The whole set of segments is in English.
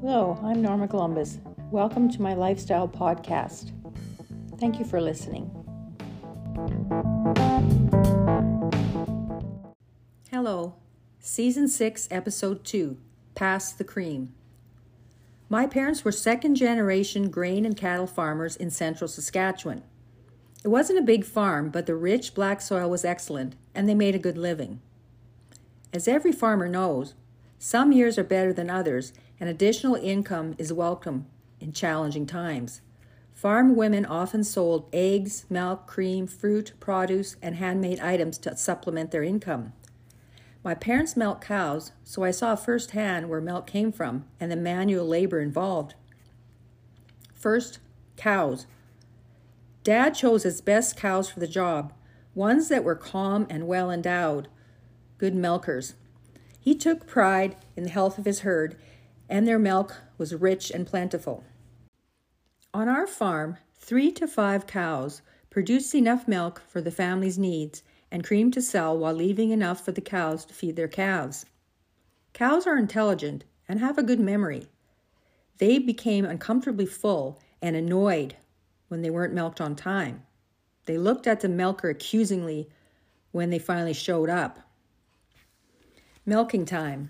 Hello, I'm Norma Columbus. Welcome to my lifestyle podcast. Thank you for listening. Hello, Season 6, Episode 2, Pass the Cream. My parents were second-generation grain and cattle farmers in central Saskatchewan. It wasn't a big farm, but the rich black soil was excellent, and they made a good living. As every farmer knows, some years are better than others, and additional income is welcome in challenging times. Farm women often sold eggs, milk, cream, fruit, produce, and handmade items to supplement their income. My parents milked cows, so I saw firsthand where milk came from and the manual labor involved. First, cows. Dad chose his best cows for the job, ones that were calm and well endowed, good milkers. He took pride in the health of his herd, and their milk was rich and plentiful. On our farm, 3 to 5 cows produced enough milk for the family's needs and cream to sell while leaving enough for the cows to feed their calves. Cows are intelligent and have a good memory. They became uncomfortably full and annoyed when they weren't milked on time. They looked at the milker accusingly when they finally showed up. Milking time.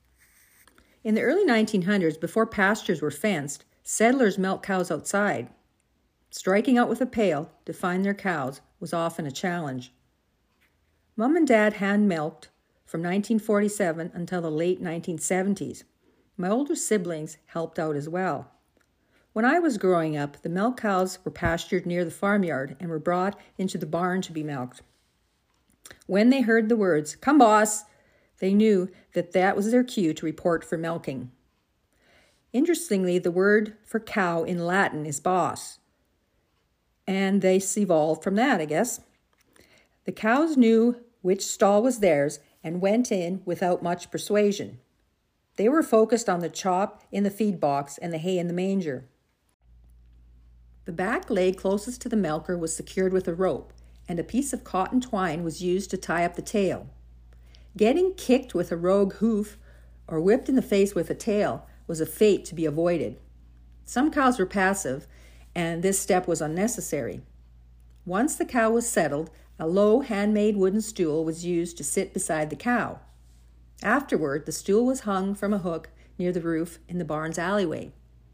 In the early 1900s, before pastures were fenced, settlers milked cows outside. Striking out with a pail to find their cows was often a challenge. Mom and Dad hand-milked from 1947 until the late 1970s. My older siblings helped out as well. When I was growing up, the milk cows were pastured near the farmyard and were brought into the barn to be milked. When they heard the words, "Come, boss," they knew that was their cue to report for milking. Interestingly, the word for cow in Latin is bos, and they evolved from that, I guess. The cows knew which stall was theirs and went in without much persuasion. They were focused on the chop in the feed box and the hay in the manger. The back leg closest to the milker was secured with a rope, and a piece of cotton twine was used to tie up the tail. Getting kicked with a rogue hoof or whipped in the face with a tail was a fate to be avoided. Some cows were passive, and this step was unnecessary. Once the cow was settled, a low handmade wooden stool was used to sit beside the cow. Afterward, the stool was hung from a hook near the roof in the barn's alleyway.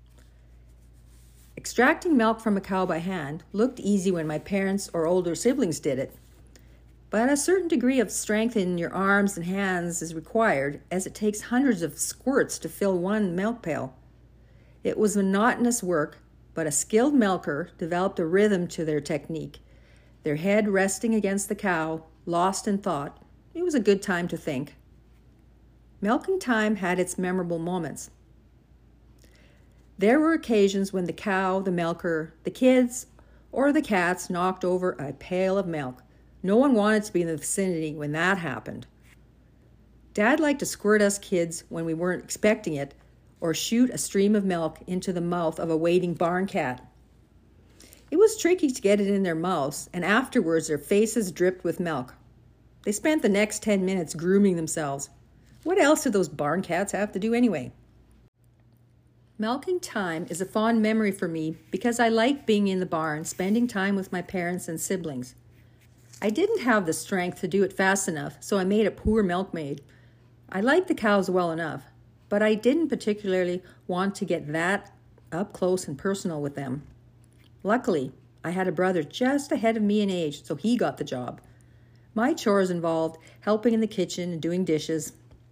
Extracting milk from a cow by hand looked easy when my parents or older siblings did it. But a certain degree of strength in your arms and hands is required, as it takes hundreds of squirts to fill one milk pail. It was monotonous work, but a skilled milker developed a rhythm to their technique, their head resting against the cow, lost in thought. It was a good time to think. Milking time had its memorable moments. There were occasions when the cow, the milker, the kids, or the cats knocked over a pail of milk. No one wanted to be in the vicinity when that happened. Dad liked to squirt us kids when we weren't expecting it, or shoot a stream of milk into the mouth of a waiting barn cat. It was tricky to get it in their mouths, and afterwards their faces dripped with milk. They spent the next 10 minutes grooming themselves. What else did those barn cats have to do anyway? Milking time is a fond memory for me because I like being in the barn, spending time with my parents and siblings. I didn't have the strength to do it fast enough, so I made a poor milkmaid. I liked the cows well enough, but I didn't particularly want to get that up close and personal with them. Luckily, I had a brother just ahead of me in age, so he got the job. My chores involved helping in the kitchen and doing dishes.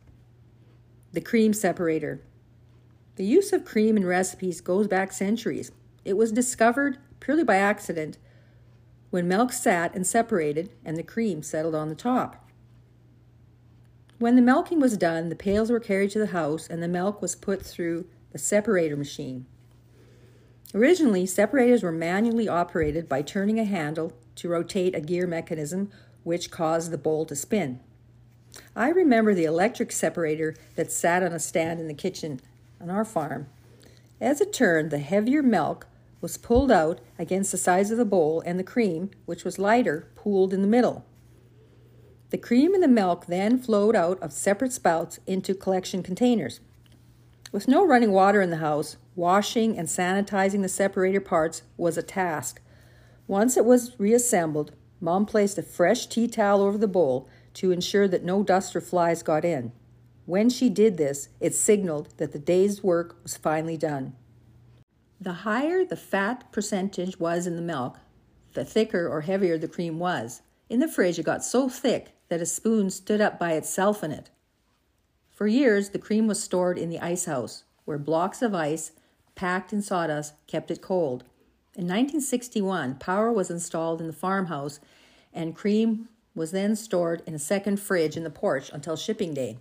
The cream separator. The use of cream in recipes goes back centuries. It was discovered purely by accident when milk sat and separated and the cream settled on the top. When the milking was done, the pails were carried to the house and the milk was put through the separator machine. Originally, separators were manually operated by turning a handle to rotate a gear mechanism which caused the bowl to spin. I remember the electric separator that sat on a stand in the kitchen on our farm. As it turned, the heavier milk was pulled out against the sides of the bowl, and the cream, which was lighter, pooled in the middle. The cream and the milk then flowed out of separate spouts into collection containers. With no running water in the house, washing and sanitizing the separator parts was a task. Once it was reassembled, Mom placed a fresh tea towel over the bowl to ensure that no dust or flies got in. When she did this, it signaled that the day's work was finally done. The higher the fat percentage was in the milk, the thicker or heavier the cream was. In the fridge, it got so thick that a spoon stood up by itself in it. For years, the cream was stored in the ice house, where blocks of ice, packed in sawdust, kept it cold. In 1961, power was installed in the farmhouse, and cream was then stored in a second fridge in the porch until shipping day.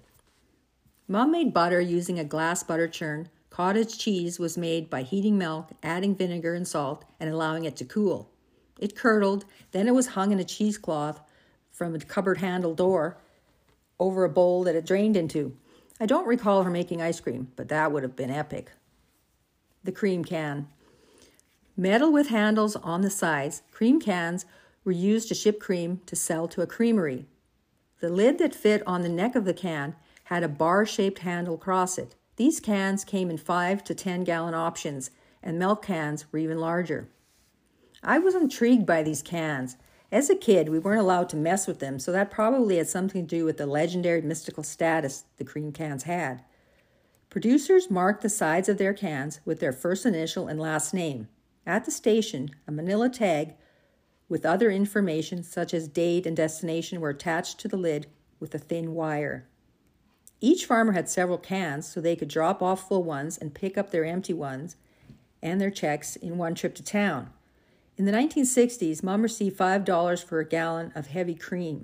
Mom made butter using a glass butter churn. Cottage cheese was made by heating milk, adding vinegar and salt, and allowing it to cool. It curdled, then it was hung in a cheesecloth from a cupboard handle door over a bowl that it drained into. I don't recall her making ice cream, but that would have been epic. The cream can. Metal with handles on the sides, cream cans were used to ship cream to sell to a creamery. The lid that fit on the neck of the can had a bar-shaped handle across it. These cans came in 5 to 10 gallon options, and milk cans were even larger. I was intrigued by these cans. As a kid, we weren't allowed to mess with them, so that probably had something to do with the legendary mystical status the cream cans had. Producers marked the sides of their cans with their first initial and last name. At the station, a manila tag with other information such as date and destination were attached to the lid with a thin wire. Each farmer had several cans so they could drop off full ones and pick up their empty ones and their checks in one trip to town. In the 1960s, Mom received $5 for a gallon of heavy cream.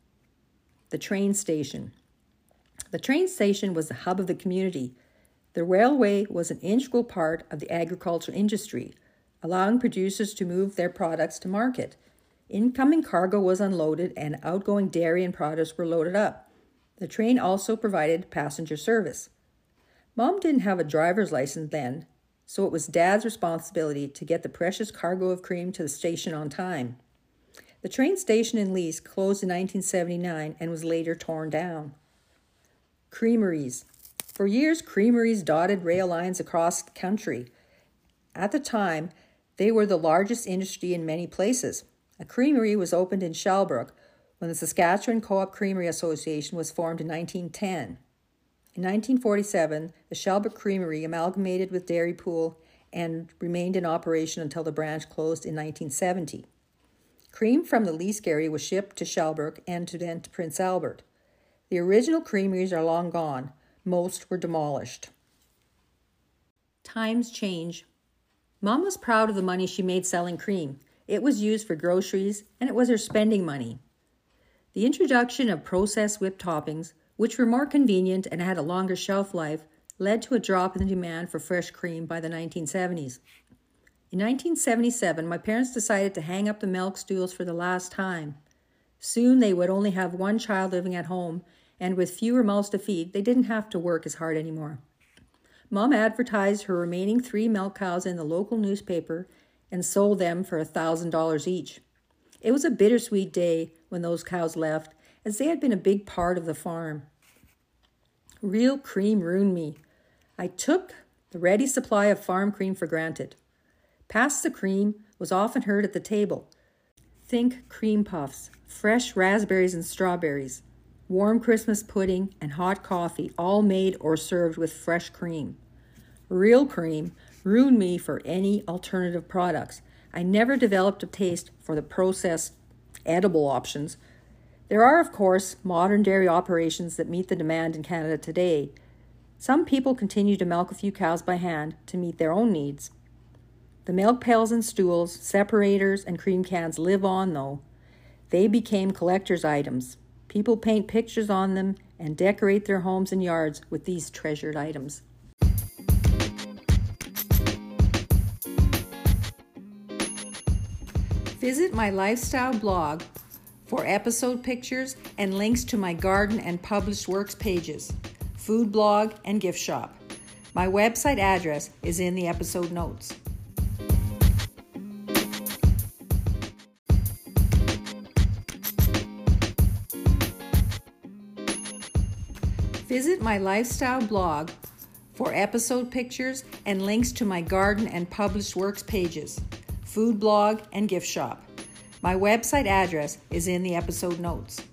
The train station. The train station was the hub of the community. The railway was an integral part of the agricultural industry, allowing producers to move their products to market. Incoming cargo was unloaded and outgoing dairy and produce were loaded up. The train also provided passenger service. Mom didn't have a driver's license then, so it was Dad's responsibility to get the precious cargo of cream to the station on time. The train station in Lease closed in 1979 and was later torn down. Creameries. For years, creameries dotted rail lines across the country. At the time, they were the largest industry in many places. A creamery was opened in Shellbrook when the Saskatchewan Co-op Creamery Association was formed in 1910. In 1947, the Shellbrook Creamery amalgamated with Dairy Pool and remained in operation until the branch closed in 1970. Cream from the Leask area was shipped to Shellbrook and then to Prince Albert. The original creameries are long gone. Most were demolished. Times change. Mom was proud of the money she made selling cream. It was used for groceries, and it was her spending money. The introduction of processed whipped toppings, which were more convenient and had a longer shelf life, led to a drop in the demand for fresh cream by the 1970s. In 1977, my parents decided to hang up the milk stools for the last time. Soon they would only have one child living at home, and with fewer mouths to feed, they didn't have to work as hard anymore. Mom advertised her remaining 3 milk cows in the local newspaper and sold them for $1,000 each. It was a bittersweet day when those cows left, as they had been a big part of the farm. Real cream ruined me. I took the ready supply of farm cream for granted. Pass the cream was often heard at the table. Think cream puffs, fresh raspberries and strawberries, warm Christmas pudding, and hot coffee, all made or served with fresh cream. Real cream ruined me for any alternative products. I never developed a taste for the processed, edible options. There are, of course, modern dairy operations that meet the demand in Canada today. Some people continue to milk a few cows by hand to meet their own needs. The milk pails and stools, separators, and cream cans live on, though. They became collector's items. People paint pictures on them and decorate their homes and yards with these treasured items. Visit my lifestyle blog for episode pictures and links to my garden and published works pages, food blog, and gift shop. My website address is in the episode notes. Visit my lifestyle blog for episode pictures and links to my garden and published works pages, food blog, and gift shop. My website address is in the episode notes.